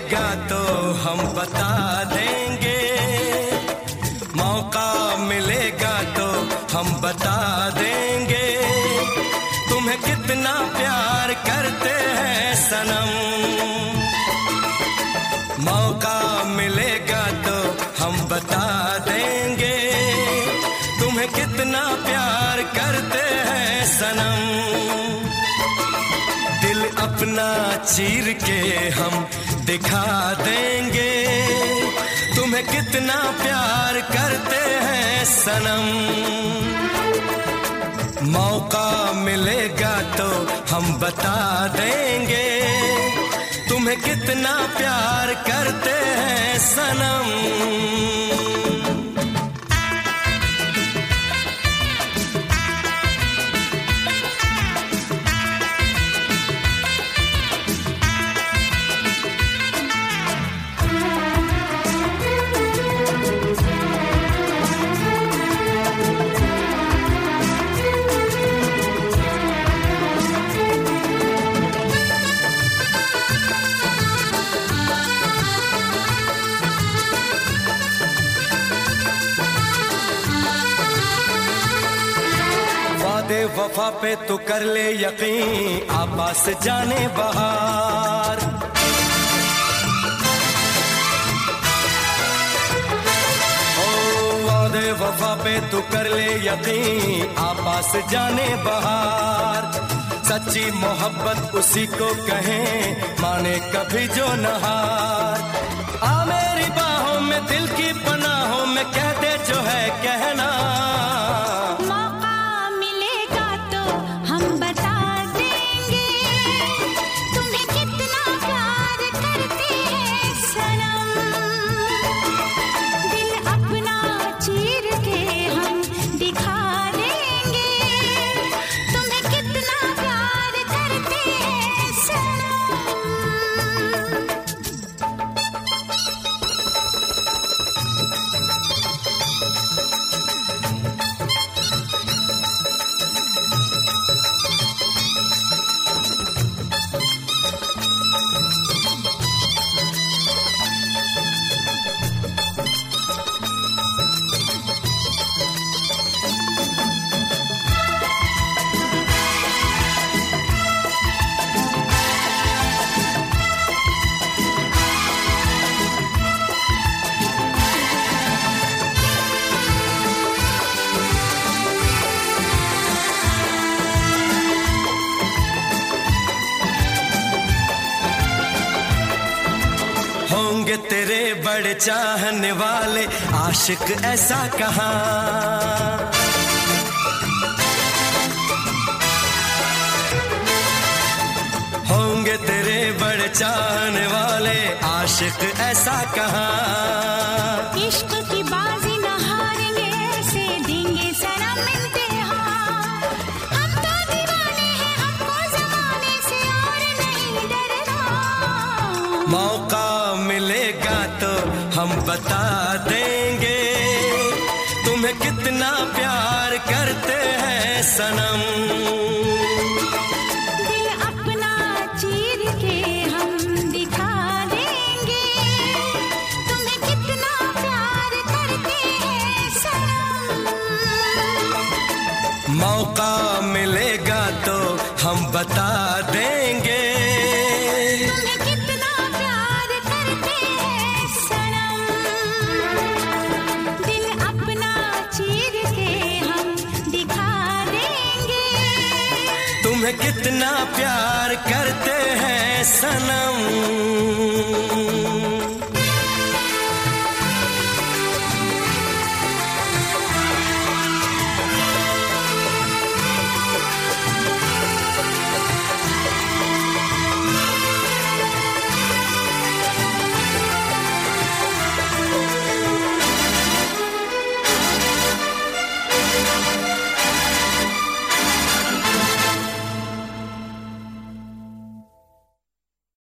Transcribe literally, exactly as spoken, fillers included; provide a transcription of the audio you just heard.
मिलेगा तो हम बता देंगे, मौका मिलेगा तो हम बता देंगे, तुम्हें कितना प्यार करते हैं सनम। मौका मिलेगा तो हम बता देंगे, तुम्हें कितना प्यार करते हैं सनम। दिल अपना चीर के हम दिखा देंगे, तुम्हें कितना प्यार करते हैं सनम। मौका मिलेगा तो हम बता देंगे, तुम्हें कितना प्यार करते हैं सनम। वादे वफा पे तू कर ले यकीन, आपास जाने बहार। ओ वादे वफा पे तू कर ले यकीन, आपास जाने बहार। सच्ची मोहब्बत उसी को कहें, माने कभी जो नहार। आ मेरी बाहों में दिल की पनाहों में कह दे जो है कहना। होंगे तेरे बड़े चाहने वाले आशिक ऐसा कहाँ। होंगे तेरे बड़े चाहने वाले आशिक ऐसा कहाँ। इश्क की बाजी न हारेंगे, ऐसे देंगे सनम इम्तिहान। हम तो दीवाने हैं, हमको ज़माने से और नहीं डरना। मौका मिलेगा तो हम बता देंगे, तुम्हें कितना प्यार करते हैं सनम। दिल अपना चीर के हम दिखा देंगे, तुम्हें कितना प्यार करते हैं सनम। मौका मिलेगा तो हम बता देंगे, तुम्हें कितना प्यार करते हैं सनम। दिल अपना चीर के हम दिखा देंगे, तुम्हें कितना प्यार करते हैं सनम।